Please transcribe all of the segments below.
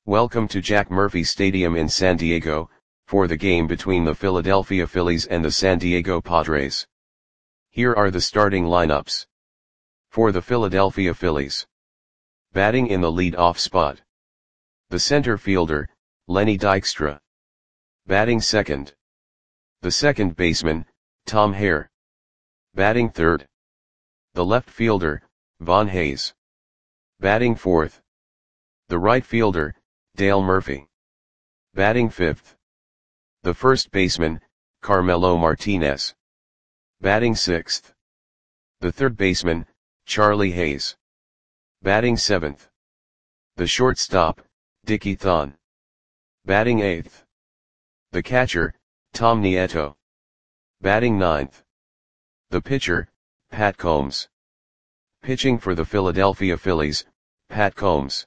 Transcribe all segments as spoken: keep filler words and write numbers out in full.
Welcome to Jack Murphy Stadium in San Diego, for the game between the Philadelphia Phillies and the San Diego Padres. Here are the starting lineups. For the Philadelphia Phillies. Batting in the lead-off spot. The center fielder, Lenny Dykstra. Batting second. The second baseman, Tom Hare. Batting third. The left fielder, Von Hayes. Batting fourth. The right fielder, Dale Murphy. Batting fifth. The first baseman, Carmelo Martinez. Batting sixth. The third baseman, Charlie Hayes. Batting seventh. The shortstop, Dickie Thon. Batting eighth. The catcher, Tom Nieto. Batting ninth. The pitcher, Pat Combs. Pitching for the Philadelphia Phillies, Pat Combs.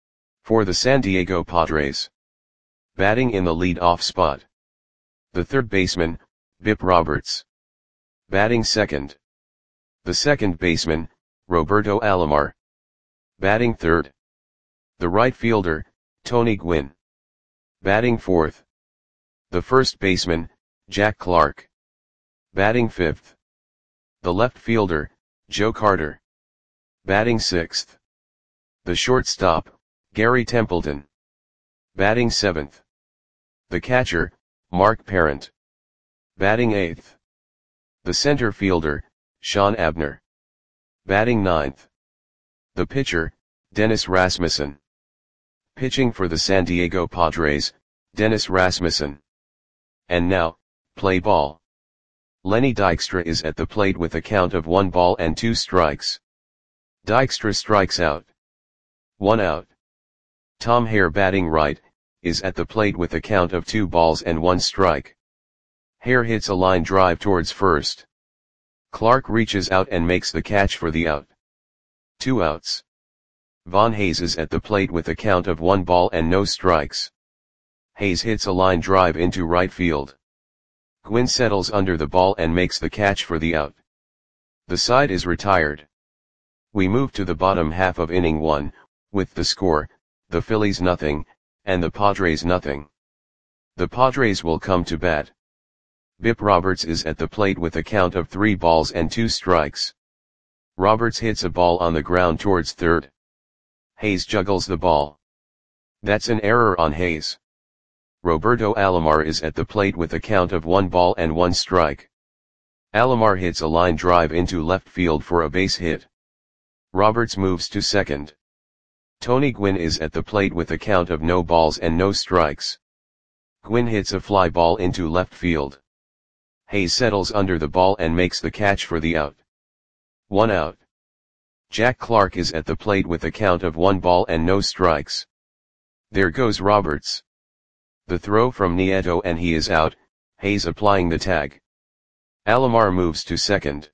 For the San Diego Padres. Batting in the lead-off spot. The third baseman, Bip Roberts. Batting second. The second baseman, Roberto Alomar. Batting third. The right fielder, Tony Gwynn. Batting fourth. The first baseman, Jack Clark. Batting fifth. The left fielder, Joe Carter. Batting sixth. The shortstop, Gary Templeton. Batting seventh. The catcher, Mark Parent. Batting eighth. The center fielder, Sean Abner. Batting ninth. The pitcher, Dennis Rasmussen. Pitching for the San Diego Padres, Dennis Rasmussen. And now, play ball. Lenny Dykstra is at the plate with a count of one ball and two strikes. Dykstra strikes out. One out. Tom Hare, batting right, is at the plate with a count of two balls and one strike. Hare hits a line drive towards first. Clark reaches out and makes the catch for the out. Two outs. Von Hayes is at the plate with a count of one ball and no strikes. Hayes hits a line drive into right field. Gwynn settles under the ball and makes the catch for the out. The side is retired. We move to the bottom half of inning one, with the score, the Phillies nothing, and the Padres nothing. The Padres will come to bat. Bip Roberts is at the plate with a count of three balls and two strikes. Roberts hits a ball on the ground towards third. Hayes juggles the ball. That's an error on Hayes. Roberto Alomar is at the plate with a count of one ball and one strike. Alomar hits a line drive into left field for a base hit. Roberts moves to second. Tony Gwynn is at the plate with a count of no balls and no strikes. Gwynn hits a fly ball into left field. Hayes settles under the ball and makes the catch for the out. One out. Jack Clark is at the plate with a count of one ball and no strikes. There goes Roberts. The throw from Nieto and he is out, Hayes applying the tag. Alomar moves to second.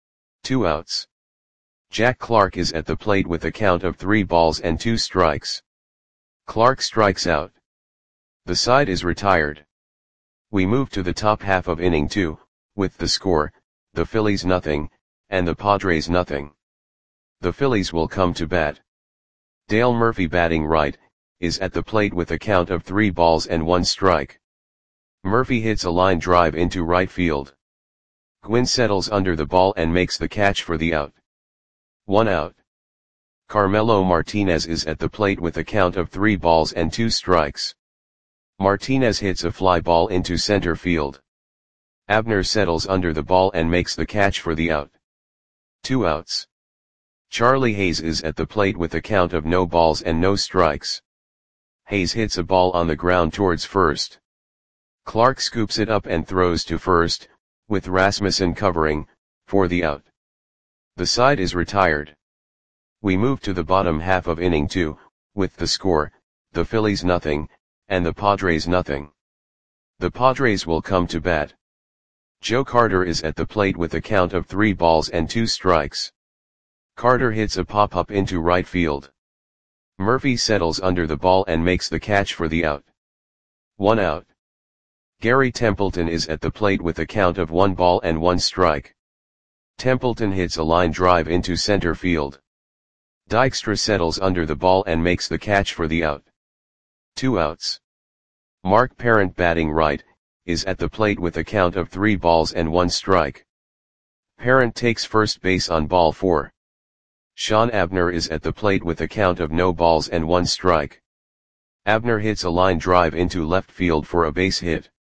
Two outs. Jack Clark is at the plate with a count of three balls and two strikes. Clark strikes out. The side is retired. We move to the top half of inning two, with the score, the Phillies nothing, and the Padres nothing. The Phillies will come to bat. Dale Murphy, batting right, is at the plate with a count of three balls and one strike. Murphy hits a line drive into right field. Gwynn settles under the ball and makes the catch for the out. One out. Carmelo Martinez is at the plate with a count of three balls and two strikes. Martinez hits a fly ball into center field. Abner settles under the ball and makes the catch for the out. Two outs. Charlie Hayes is at the plate with a count of no balls and no strikes. Hayes hits a ball on the ground towards first. Clark scoops it up and throws to first, with Rasmussen covering, for the out. The side is retired. We move to the bottom half of inning two, with the score, the Phillies nothing, and the Padres nothing. The Padres will come to bat. Joe Carter is at the plate with a count of three balls and two strikes. Carter hits a pop-up into right field. Murphy settles under the ball and makes the catch for the out. One out. Gary Templeton is at the plate with a count of one ball and one strike. Templeton hits a line drive into center field. Dykstra settles under the ball and makes the catch for the out. Two outs. Mark Parent batting right, is at the plate with a count of three balls and one strike. Parent takes first base on ball four. Sean Abner is at the plate with a count of no balls and one strike. Abner hits a line drive into left field for a base hit.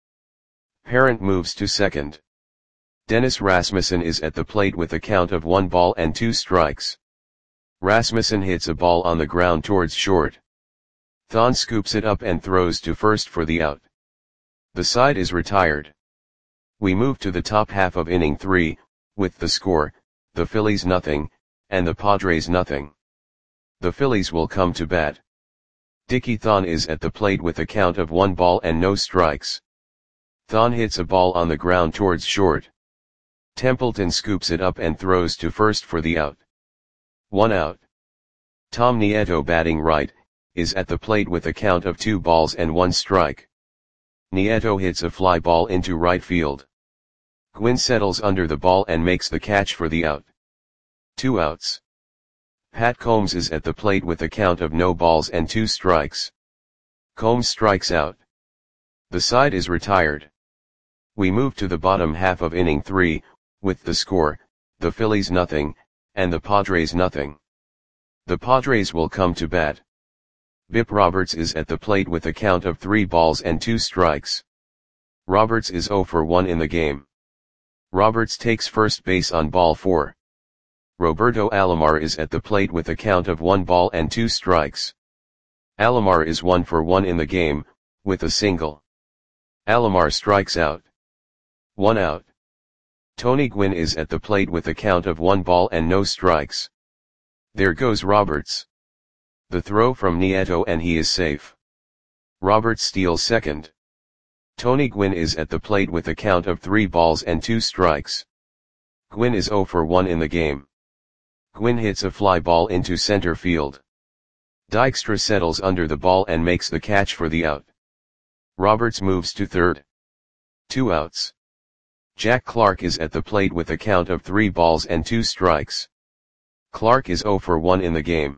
Parent moves to second. Dennis Rasmussen is at the plate with a count of one ball and two strikes. Rasmussen hits a ball on the ground towards short. Thon scoops it up and throws to first for the out. The side is retired. We move to the top half of inning three, with the score, the Phillies nothing, and the Padres nothing. The Phillies will come to bat. Dickie Thon is at the plate with a count of one ball and no strikes. Thon hits a ball on the ground towards short. Templeton scoops it up and throws to first for the out. One out. Tom Nieto batting right, is at the plate with a count of two balls and one strike. Nieto hits a fly ball into right field. Gwynn settles under the ball and makes the catch for the out. Two outs. Pat Combs is at the plate with a count of no balls and two strikes. Combs strikes out. The side is retired. We move to the bottom half of inning three, with the score, the Phillies nothing, and the Padres nothing. The Padres will come to bat. Bip Roberts is at the plate with a count of three balls and two strikes. Roberts is zero for one in the game. Roberts takes first base on ball four. Roberto Alomar is at the plate with a count of one ball and two strikes. Alomar is one for one in the game, with a single. Alomar strikes out. One out. Tony Gwynn is at the plate with a count of one ball and no strikes. There goes Roberts. The throw from Nieto and he is safe. Roberts steals second. Tony Gwynn is at the plate with a count of three balls and two strikes. Gwynn is zero for one in the game. Gwynn hits a fly ball into center field. Dykstra settles under the ball and makes the catch for the out. Roberts moves to third. Two outs. Jack Clark is at the plate with a count of three balls and two strikes. Clark is zero for one in the game.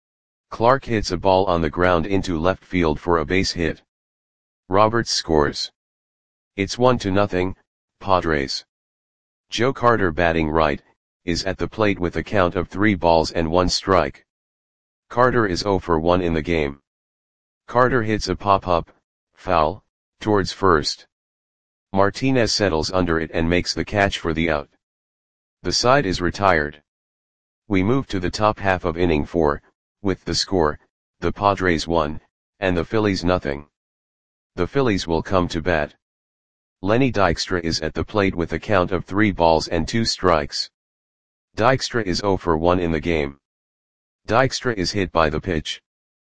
Clark hits a ball on the ground into left field for a base hit. Roberts scores. It's one to nothing, Padres. Joe Carter batting right, is at the plate with a count of three balls and one strike. Carter is zero for one in the game. Carter hits a pop-up, foul, towards first. Martinez settles under it and makes the catch for the out. The side is retired. We move to the top half of inning four, with the score, the Padres one, and the Phillies nothing. The Phillies will come to bat. Lenny Dykstra is at the plate with a count of three balls and two strikes. Dykstra is zero for one in the game. Dykstra is hit by the pitch.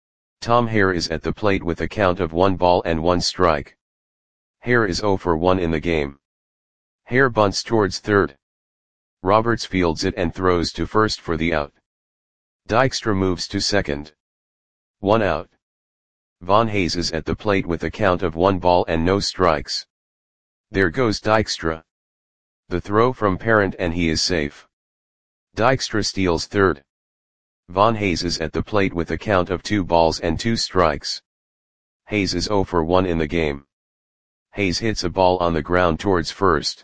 Tom Hare is at the plate with a count of one ball and one strike. Hare is zero for one in the game. Hare bunts towards third. Roberts fields it and throws to first for the out. Dykstra moves to second. One out. Von Hayes is at the plate with a count of one ball and no strikes. There goes Dykstra. The throw from Parent and he is safe. Dykstra steals third. Von Hayes is at the plate with a count of two balls and two strikes. Hayes is zero for one in the game. Hayes hits a ball on the ground towards first.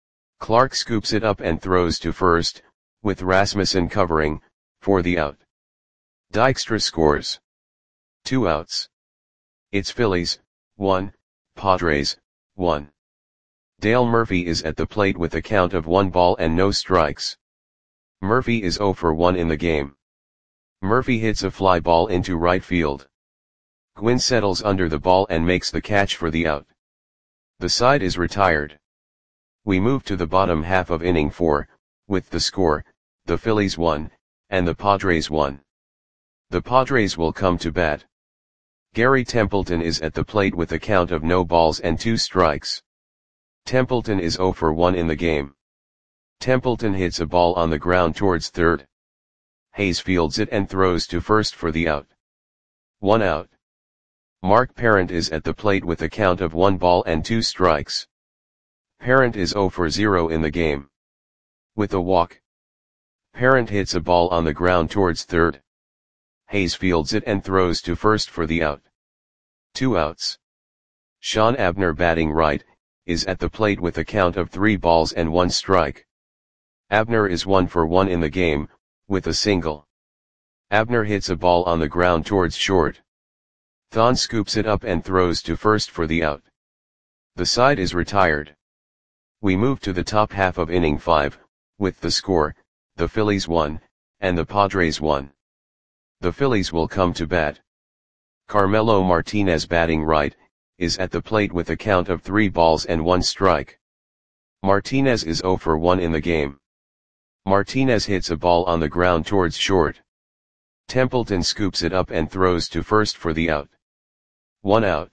Clark scoops it up and throws to first, with Rasmussen covering, for the out. Dykstra scores. Two outs. It's Phillies, one, Padres, one. Dale Murphy is at the plate with a count of one ball and no strikes. Murphy is zero for one in the game. Murphy hits a fly ball into right field. Gwynn settles under the ball and makes the catch for the out. The side is retired. We move to the bottom half of inning four, with the score, the Phillies one, and the Padres one. The Padres will come to bat. Gary Templeton is at the plate with a count of no balls and two strikes. Templeton is zero for one in the game. Templeton hits a ball on the ground towards third. Hayes fields it and throws to first for the out. One out. Mark Parent is at the plate with a count of one ball and two strikes. Parent is zero for zero in the game. With a walk. Parent hits a ball on the ground towards third. Hayes fields it and throws to first for the out. Two outs. Sean Abner batting right, is at the plate with a count of three balls and one strike. Abner is one for one in the game, with a single. Abner hits a ball on the ground towards short. Thon scoops it up and throws to first for the out. The side is retired. We move to the top half of inning five, with the score, the Phillies one, and the Padres one. The Phillies will come to bat. Carmelo Martinez batting right, is at the plate with a count of three balls and one strike. Martinez is zero for one in the game. Martinez hits a ball on the ground towards short. Templeton scoops it up and throws to first for the out. One out.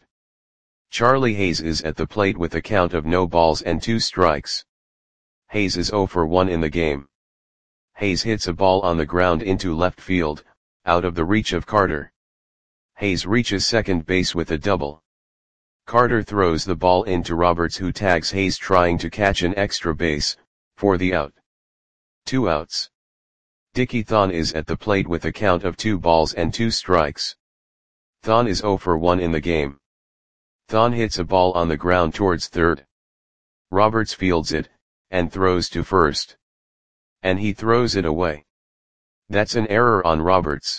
Charlie Hayes is at the plate with a count of no balls and two strikes. Hayes is zero for one in the game. Hayes hits a ball on the ground into left field, out of the reach of Carter. Hayes reaches second base with a double. Carter throws the ball into Roberts, who tags Hayes trying to catch an extra base, for the out. Two outs. Dickie Thon is at the plate with a count of two balls and two strikes. Thon is zero for one in the game. Thon hits a ball on the ground towards third. Roberts fields it, and throws to first. And he throws it away. That's an error on Roberts.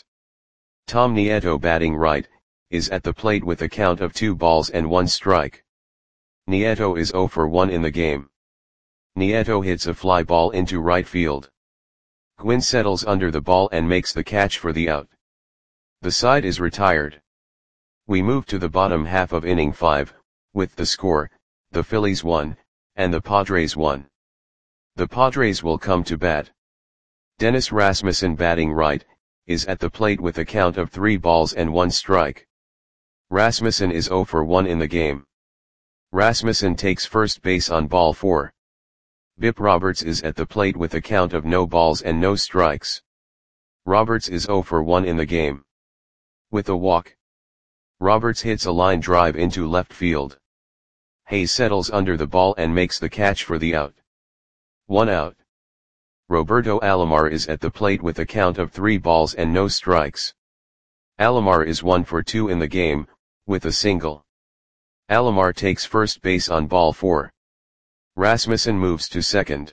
Tom Nieto batting right, is at the plate with a count of two balls and one strike. Nieto is zero for one in the game. Nieto hits a fly ball into right field. Gwynn settles under the ball and makes the catch for the out. The side is retired. We move to the bottom half of inning five, with the score, the Phillies one, and the Padres one. The Padres will come to bat. Dennis Rasmussen batting right, is at the plate with a count of three balls and one strike. Rasmussen is zero for one in the game. Rasmussen takes first base on ball four. Bip Roberts is at the plate with a count of no balls and no strikes. Roberts is zero for one in the game. With a walk. Roberts hits a line drive into left field. Hayes settles under the ball and makes the catch for the out. One out. Roberto Alomar is at the plate with a count of three balls and no strikes. Alomar is one for two in the game, with a single. Alomar takes first base on ball four. Rasmussen moves to second.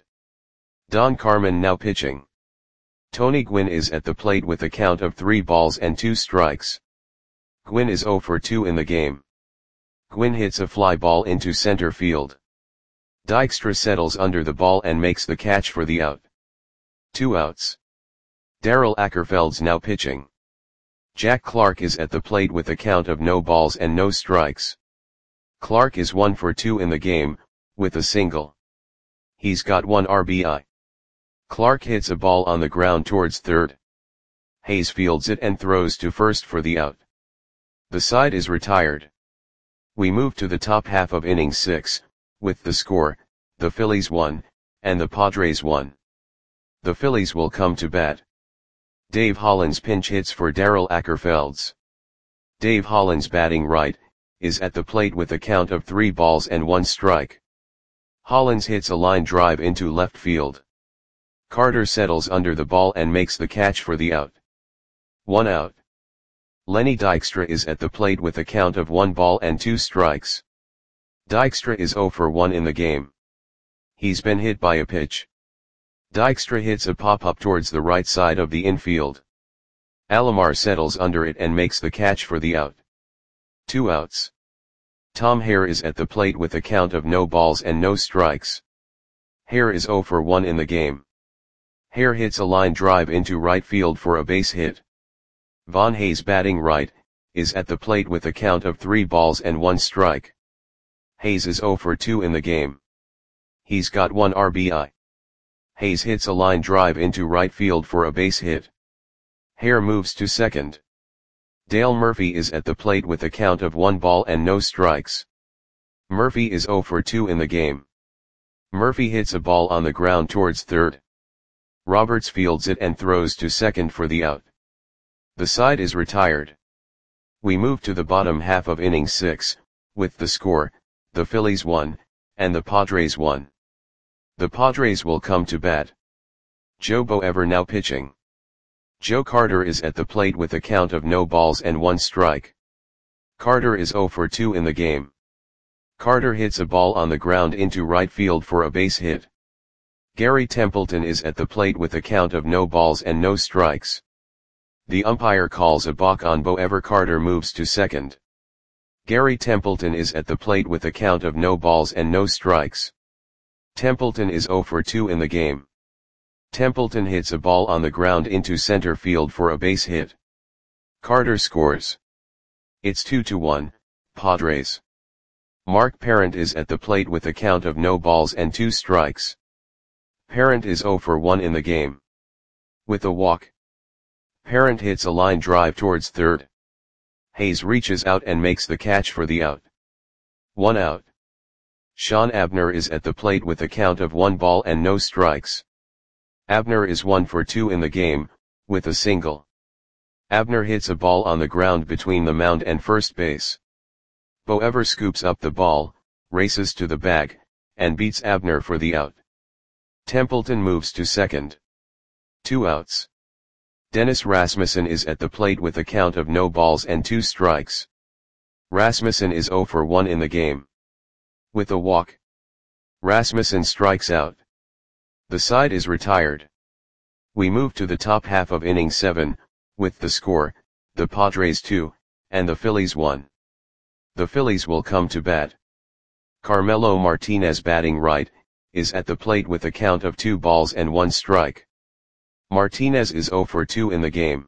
Don Carmen now pitching. Tony Gwynn is at the plate with a count of three balls and two strikes. Gwynn is zero for two in the game. Gwynn hits a fly ball into center field. Dykstra settles under the ball and makes the catch for the out. Two outs. Darrell Ackerfeld's now pitching. Jack Clark is at the plate with a count of no balls and no strikes. Clark is one for two in the game, with a single. He's got one R B I. Clark hits a ball on the ground towards third. Hayes fields it and throws to first for the out. The side is retired. We move to the top half of inning six, with the score, the Phillies one, and the Padres one. The Phillies will come to bat. Dave Hollins pinch hits for Darrell Ackerfelds. Dave Hollins batting right, is at the plate with a count of three balls and one strike. Hollins hits a line drive into left field. Carter settles under the ball and makes the catch for the out. One out. Lenny Dykstra is at the plate with a count of one ball and two strikes. Dykstra is zero for one in the game. He's been hit by a pitch. Dykstra hits a pop-up towards the right side of the infield. Alomar settles under it and makes the catch for the out. Two outs. Tom Hare is at the plate with a count of no balls and no strikes. Hare is zero for one in the game. Hare hits a line drive into right field for a base hit. Von Hayes batting right, is at the plate with a count of three balls and one strike. Hayes is zero for two in the game. He's got one R B I. Hayes hits a line drive into right field for a base hit. Hare moves to second. Dale Murphy is at the plate with a count of one ball and no strikes. Murphy is zero for two in the game. Murphy hits a ball on the ground towards third. Roberts fields it and throws to second for the out. The side is retired. We move to the bottom half of inning six, with the score, the Phillies one, and the Padres one. The Padres will come to bat. Joe Boever now pitching. Joe Carter is at the plate with a count of no balls and one strike. Carter is zero for two in the game. Carter hits a ball on the ground into right field for a base hit. Gary Templeton is at the plate with a count of no balls and no strikes. The umpire calls a balk on Bo Ever. Carter moves to second. Gary Templeton is at the plate with a count of no balls and no strikes. Templeton is zero for two in the game. Templeton hits a ball on the ground into center field for a base hit. Carter scores. It's two to one, Padres. Mark Parent is at the plate with a count of no balls and two strikes. Parent is zero for one in the game. With a walk, Parent hits a line drive towards third. Hayes reaches out and makes the catch for the out. One out. Sean Abner is at the plate with a count of one ball and no strikes. Abner is one for two in the game, with a single. Abner hits a ball on the ground between the mound and first base. Bo Ever scoops up the ball, races to the bag, and beats Abner for the out. Templeton moves to second. Two outs. Dennis Rasmussen is at the plate with a count of no balls and two strikes. Rasmussen is zero for one in the game. With a walk, Rasmussen strikes out. The side is retired. We move to the top half of inning seven, with the score, the Padres two, and the Phillies one. The Phillies will come to bat. Carmelo Martinez, batting right, is at the plate with a count of two balls and one strike. Martinez is zero for two in the game.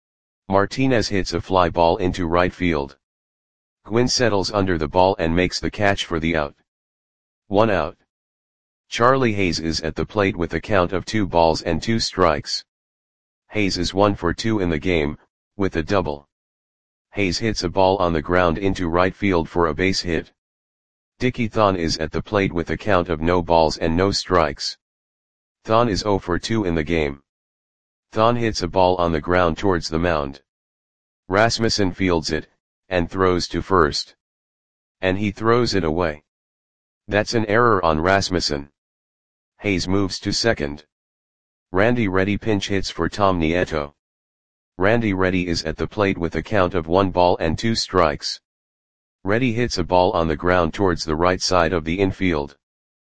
Martinez hits a fly ball into right field. Gwynn settles under the ball and makes the catch for the out. One out. Charlie Hayes is at the plate with a count of two balls and two strikes. Hayes is one for two in the game, with a double. Hayes hits a ball on the ground into right field for a base hit. Dickie Thon is at the plate with a count of no balls and no strikes. Thon is zero for two in the game. Thon hits a ball on the ground towards the mound. Rasmussen fields it, and throws to first. And he throws it away. That's an error on Rasmussen. Hayes moves to second. Randy Reddy pinch hits for Tom Nieto. Randy Reddy is at the plate with a count of one ball and two strikes. Reddy hits a ball on the ground towards the right side of the infield.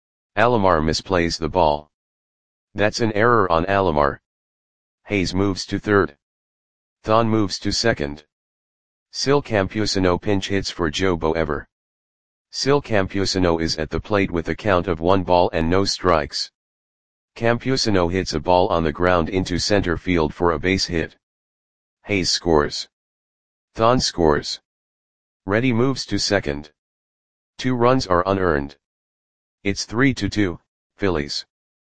Alomar misplays the ball. That's an error on Alomar. Hayes moves to third. Thon moves to second. Sil Campusano pinch hits for Joe Bo Ever. Sil Campusano is at the plate with a count of one ball and no strikes. Campusano hits a ball on the ground into center field for a base hit. Hayes scores. Thon scores. Reddy moves to second. Two runs are unearned. It's three to two, Phillies.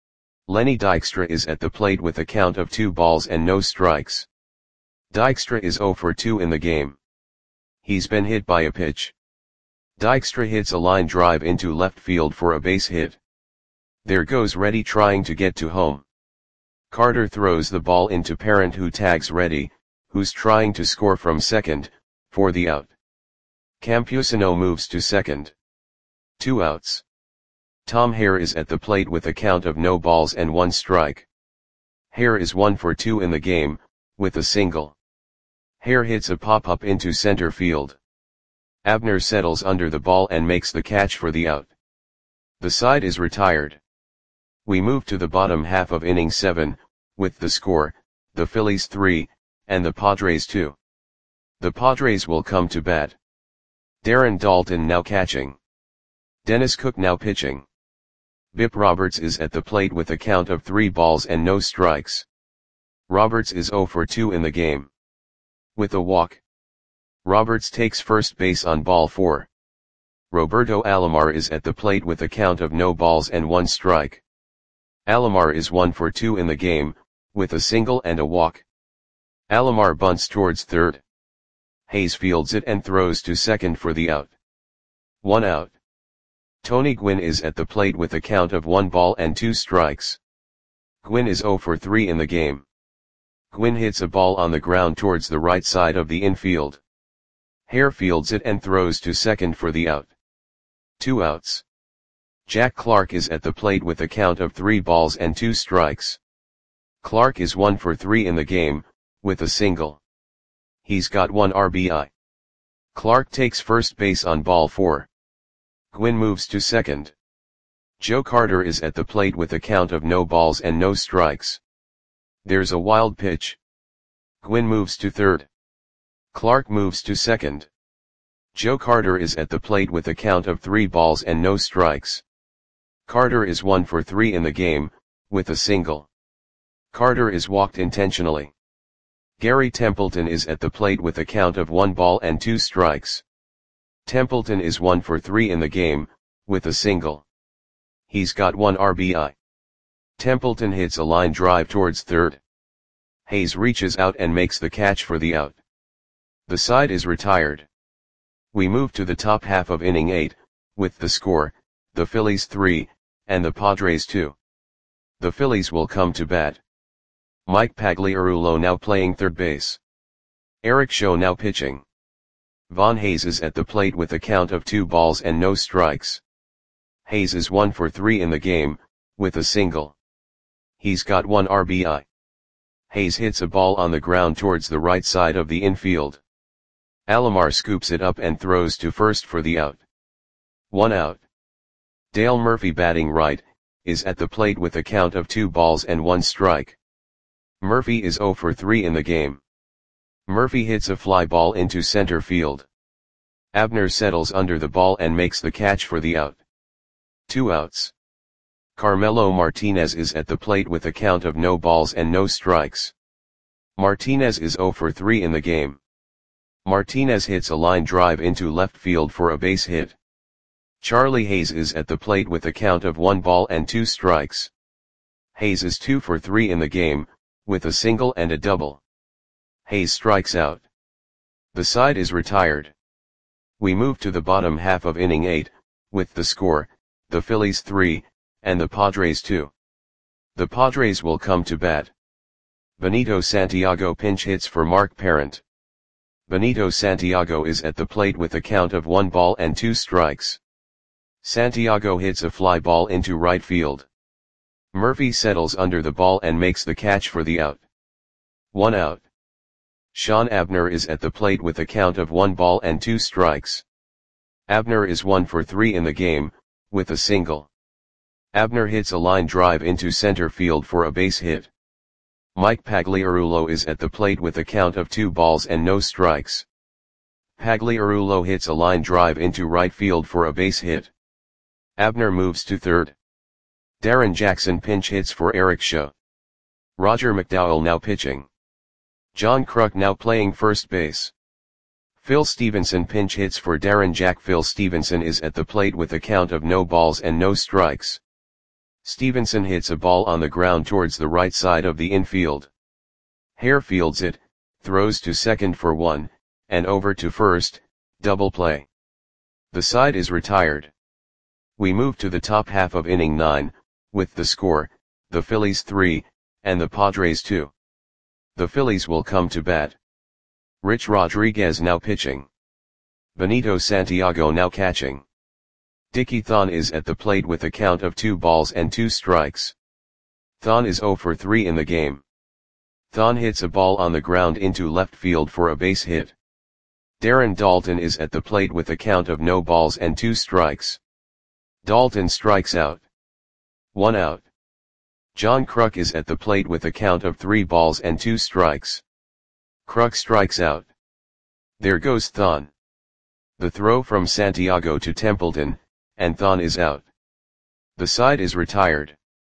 Lenny Dykstra is at the plate with a count of two balls and no strikes. Dykstra is zero for two in the game. He's been hit by a pitch. Dykstra hits a line drive into left field for a base hit. There goes Reddy trying to get to home. Carter throws the ball into Parent, who tags Reddy, who's trying to score from second, for the out. Campusano moves to second. Two outs. Tom Hare is at the plate with a count of no balls and one strike. Hare is one for two in the game, with a single. Hare hits a pop-up into center field. Abner settles under the ball and makes the catch for the out. The side is retired. We move to the bottom half of inning seven, with the score, the Phillies three, and the Padres two. The Padres will come to bat. Darren Daulton now catching. Dennis Cook now pitching. Bip Roberts is at the plate with a count of three balls and no strikes. Roberts is zero for two in the game. With a walk, Roberts takes first base on ball four. Roberto Alomar is at the plate with a count of no balls and one strike. Alomar is one for two in the game, with a single and a walk. Alomar bunts towards third. Hayes fields it and throws to second for the out. One out. Tony Gwynn is at the plate with a count of one ball and two strikes. Gwynn is zero for three in the game. Gwynn hits a ball on the ground towards the right side of the infield. Hare fields it and throws to second for the out. Two outs. Jack Clark is at the plate with a count of three balls and two strikes. Clark is one for three in the game, with a single. He's got one R B I. Clark takes first base on ball four. Gwynn moves to second. Joe Carter is at the plate with a count of no balls and no strikes. There's a wild pitch. Gwynn moves to third. Clark moves to second. Joe Carter is at the plate with a count of three balls and no strikes. Carter is one for three in the game, with a single. Carter is walked intentionally. Gary Templeton is at the plate with a count of one ball and two strikes. Templeton is one for three in the game, with a single. He's got one R B I. Templeton hits a line drive towards third. Hayes reaches out and makes the catch for the out. The side is retired. We move to the top half of inning eight, with the score, the Phillies three, and the Padres two. The Phillies will come to bat. Mike Pagliarulo now playing third base. Eric Show now pitching. Von Hayes is at the plate with a count of two balls and no strikes. Hayes is one for three in the game, with a single. He's got one R B I. Hayes hits a ball on the ground towards the right side of the infield. Alomar scoops it up and throws to first for the out. One out. Dale Murphy batting right, is at the plate with a count of two balls and one strike. Murphy is zero for three in the game. Murphy hits a fly ball into center field. Abner settles under the ball and makes the catch for the out. Two outs. Carmelo Martinez is at the plate with a count of no balls and no strikes. Martinez is zero for three in the game. Martinez hits a line drive into left field for a base hit. Charlie Hayes is at the plate with a count of one ball and two strikes. Hayes is two for three in the game, with a single and a double. Hayes strikes out. The side is retired. We move to the bottom half of inning eight, with the score, the Phillies three, and the Padres two. The Padres will come to bat. Benito Santiago pinch hits for Mark Parent. Benito Santiago is at the plate with a count of one ball and two strikes. Santiago hits a fly ball into right field. Murphy settles under the ball and makes the catch for the out. One out. Sean Abner is at the plate with a count of one ball and two strikes. Abner is one for three in the game, with a single. Abner hits a line drive into center field for a base hit. Mike Pagliarulo is at the plate with a count of two balls and no strikes. Pagliarulo hits a line drive into right field for a base hit. Abner moves to third. Darren Jackson pinch hits for Eric Show. Roger McDowell now pitching. John Kruk now playing first base. Phil Stevenson pinch hits for Darren Jack. Phil Stevenson is at the plate with a count of no balls and no strikes. Stevenson hits a ball on the ground towards the right side of the infield. Hare fields it, throws to second for one, and over to first, double play. The side is retired. We move to the top half of inning nine, with the score, the Phillies three, and the Padres two. The Phillies will come to bat. Rich Rodriguez now pitching. Benito Santiago now catching. Dickie Thon is at the plate with a count of two balls and two strikes. Thon is zero for three in the game. Thon hits a ball on the ground into left field for a base hit. Darren Daulton is at the plate with a count of no balls and two strikes. Daulton strikes out. One out. John Kruk is at the plate with a count of three balls and two strikes. Kruk strikes out. There goes Thon. The throw from Santiago to Templeton, and Thon is out. The side is retired.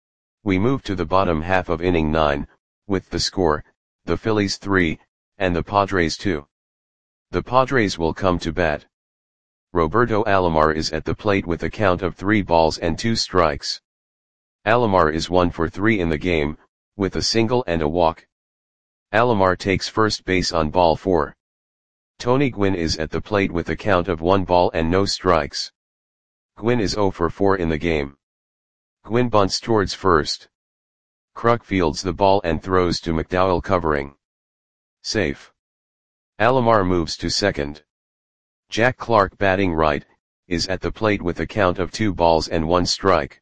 We move to the bottom half of inning nine, with the score, the Phillies three, and the Padres two. The Padres will come to bat. Roberto Alomar is at the plate with a count of three balls and two strikes. Alomar is one for three in the game, with a single and a walk. Alomar takes first base on ball four. Tony Gwynn is at the plate with a count of one ball and no strikes. Gwynn is zero for four in the game. Gwynn bunts towards first. Kruk fields the ball and throws to McDowell covering. Safe. Alomar moves to second. Jack Clark batting right, is at the plate with a count of two balls and one strike.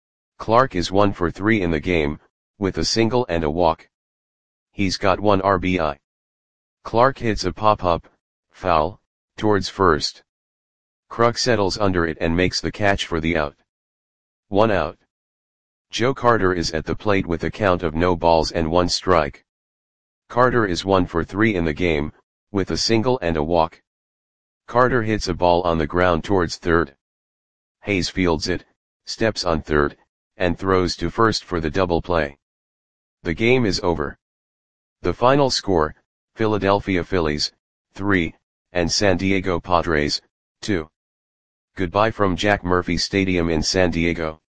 Clark is one for three in the game, with a single and a walk. He's got one R B I. Clark hits a pop-up, foul, Towards first. Kruk settles under it and makes the catch for the out. One out. Joe Carter is at the plate with a count of no balls and one strike. Carter is one for three in the game, with a single and a walk. Carter hits a ball on the ground towards third. Hayes fields it, steps on third, and throws to first for the double play. The game is over. The final score, Philadelphia Phillies, three, and San Diego Padres, two. Goodbye from Jack Murphy Stadium in San Diego.